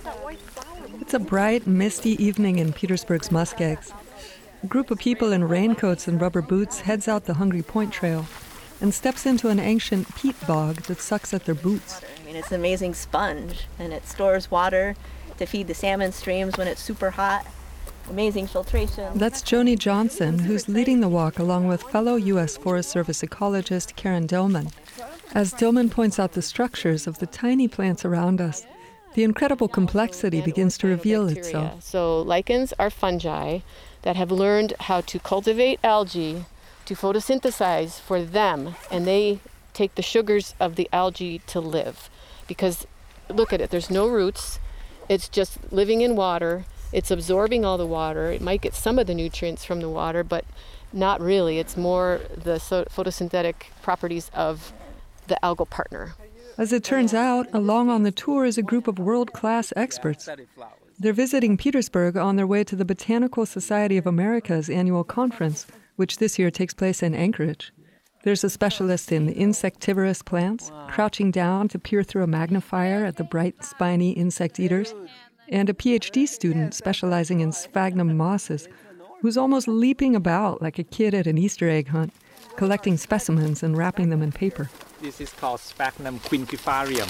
It's a bright, misty evening in Petersburg's muskegs. A group of people in raincoats and rubber boots heads out the Hungry Point Trail and steps into an ancient peat bog that sucks at their boots. I mean, it's an amazing sponge, and it stores water to feed the salmon streams when it's super hot. Amazing filtration. That's Joni Johnson, who's leading the walk along with fellow U.S. Forest Service ecologist Karen Dillman. As Dillman points out the structures of the tiny plants around us, the incredible complexity begins to reveal itself. So lichens are fungi that have learned how to cultivate algae to photosynthesize for them, and they take the sugars of the algae to live. Because look at it, there's no roots, it's just living in water, it's absorbing all the water, it might get some of the nutrients from the water, but not really, it's more the photosynthetic properties of the algal partner. As it turns out, along on the tour is a group of world-class experts. They're visiting Petersburg on their way to the Botanical Society of America's annual conference, which this year takes place in Anchorage. There's a specialist in insectivorous plants, crouching down to peer through a magnifier at the bright, spiny insect eaters, and a PhD student specializing in sphagnum mosses, who's almost leaping about like a kid at an Easter egg hunt, collecting specimens and wrapping them in paper. This is called Sphagnum quinquefarium.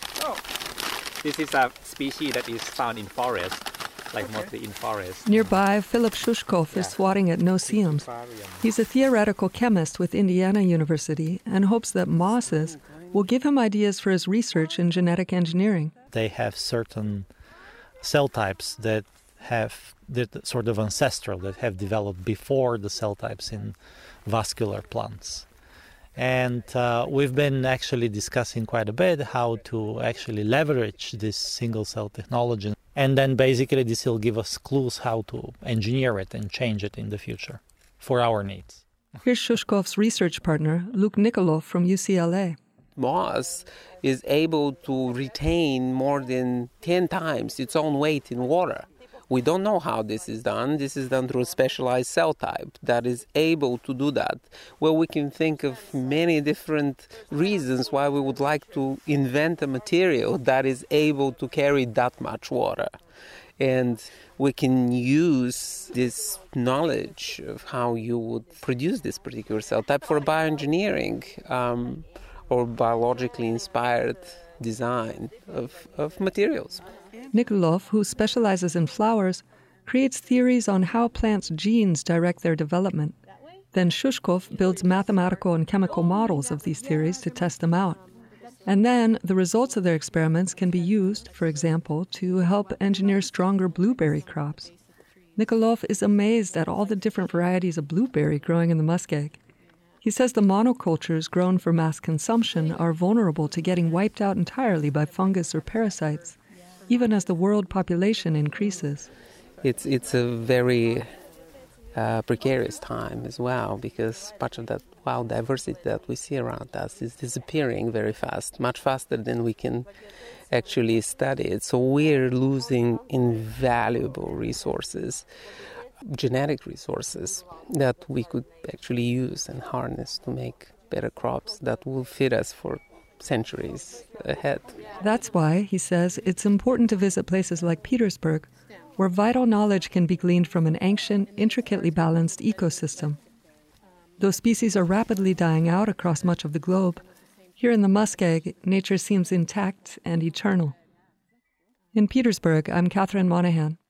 This is a species that is found in forests, like mostly in forests. Nearby, Philip Shushkov is swatting at no-see-ums. He's a theoretical chemist with Indiana University and hopes that mosses will give him ideas for his research in genetic engineering. They have certain cell types that sort of ancestral, that have developed before the cell types in vascular plants. And we've been actually discussing quite a bit how to actually leverage this single-cell technology. And then basically this will give us clues how to engineer it and change it in the future for our needs. Here's Shushkov's research partner, Luke Nikolov from UCLA. Moss is able to retain more than 10 times its own weight in water. We don't know how this is done. This is done through a specialized cell type that is able to do that. Well, we can think of many different reasons why we would like to invent a material that is able to carry that much water. And we can use this knowledge of how you would produce this particular cell type for bioengineering or biologically inspired design of materials. Nikolov, who specializes in flowers, creates theories on how plants' genes direct their development. Then Shushkov builds mathematical and chemical models of these theories to test them out. And then the results of their experiments can be used, for example, to help engineer stronger blueberry crops. Nikolov is amazed at all the different varieties of blueberry growing in the muskeg. He says the monocultures grown for mass consumption are vulnerable to getting wiped out entirely by fungus or parasites, even as the world population increases. It's a very precarious time as well, because much of that wild diversity that we see around us is disappearing very fast, much faster than we can actually study it. So we're losing invaluable resources, genetic resources that we could actually use and harness to make better crops that will feed us for centuries ahead. That's why, he says, it's important to visit places like Petersburg, where vital knowledge can be gleaned from an ancient, intricately balanced ecosystem. Though species are rapidly dying out across much of the globe, here in the muskeg, nature seems intact and eternal. In Petersburg, I'm Catherine Monahan.